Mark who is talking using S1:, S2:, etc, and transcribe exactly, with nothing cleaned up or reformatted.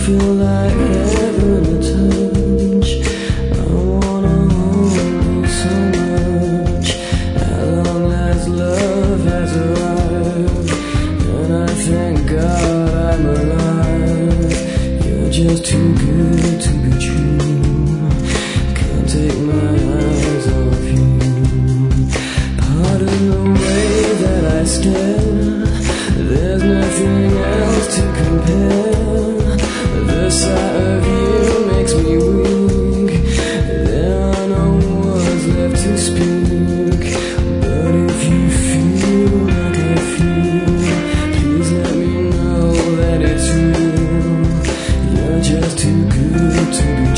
S1: feel like heaven to touch. I wanna hold you so much. At long last love has arrived, and I thank God I'm alive. You're just too good to be true. Can't take my eyes off you. Pardon the way that I stare, there's nothing else to compare. The sight of you makes me weak. There are no words left to speak. But if you feel like I feel, please let me know that it's real. You're just too good to be